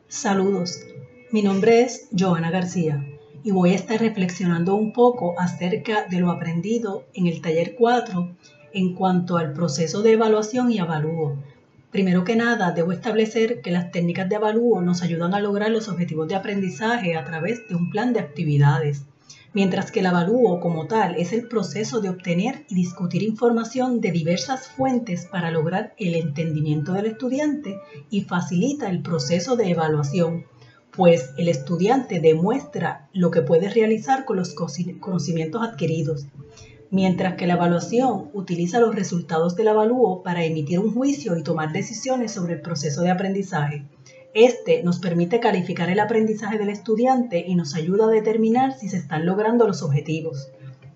Saludos, mi nombre es Joana García y voy a estar reflexionando un poco acerca de lo aprendido en el taller 4 en cuanto al proceso de evaluación y avalúo. Primero que nada, debo establecer que las técnicas de avalúo nos ayudan a lograr los objetivos de aprendizaje a través de un plan de actividades, mientras que el avalúo como tal es el proceso de obtener y discutir información de diversas fuentes para lograr el entendimiento del estudiante y facilita el proceso de evaluación, pues el estudiante demuestra lo que puede realizar con los conocimientos adquiridos, mientras que la evaluación utiliza los resultados del avalúo para emitir un juicio y tomar decisiones sobre el proceso de aprendizaje. Este nos permite calificar el aprendizaje del estudiante y nos ayuda a determinar si se están logrando los objetivos.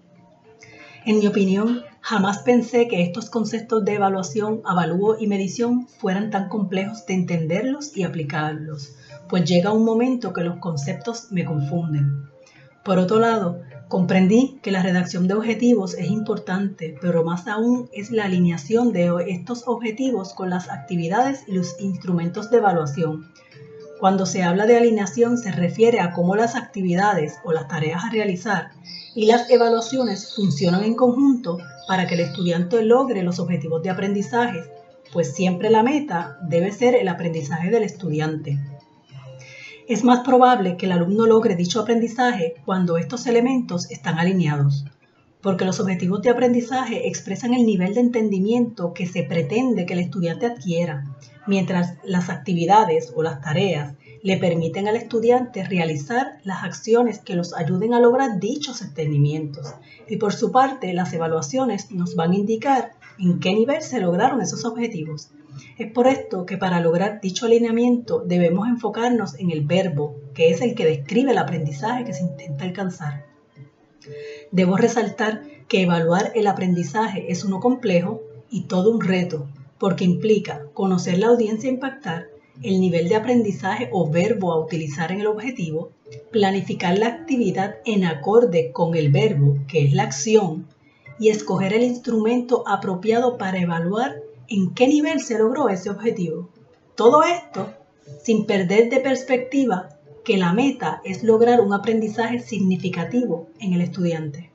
En mi opinión, jamás pensé que estos conceptos de evaluación, avalúo y medición fueran tan complejos de entenderlos y aplicarlos, pues llega un momento que los conceptos me confunden. Por otro lado, comprendí que la redacción de objetivos es importante, pero más aún es la alineación de estos objetivos con las actividades y los instrumentos de evaluación. Cuando se habla de alineación se refiere a cómo las actividades o las tareas a realizar y las evaluaciones funcionan en conjunto para que el estudiante logre los objetivos de aprendizaje, pues siempre la meta debe ser el aprendizaje del estudiante. Es más probable que el alumno logre dicho aprendizaje cuando estos elementos están alineados, porque los objetivos de aprendizaje expresan el nivel de entendimiento que se pretende que el estudiante adquiera, mientras las actividades o las tareas le permiten al estudiante realizar las acciones que los ayuden a lograr dichos entendimientos. Y por su parte, las evaluaciones nos van a indicar en qué nivel se lograron esos objetivos. Es por esto que para lograr dicho alineamiento debemos enfocarnos en el verbo, que es el que describe el aprendizaje que se intenta alcanzar. Debo resaltar que evaluar el aprendizaje es uno complejo y todo un reto, porque implica conocer la audiencia a impactar, el nivel de aprendizaje o verbo a utilizar en el objetivo, planificar la actividad en acorde con el verbo, que es la acción, y escoger el instrumento apropiado para evaluar en qué nivel se logró ese objetivo. Todo esto sin perder de perspectiva que la meta es lograr un aprendizaje significativo en el estudiante.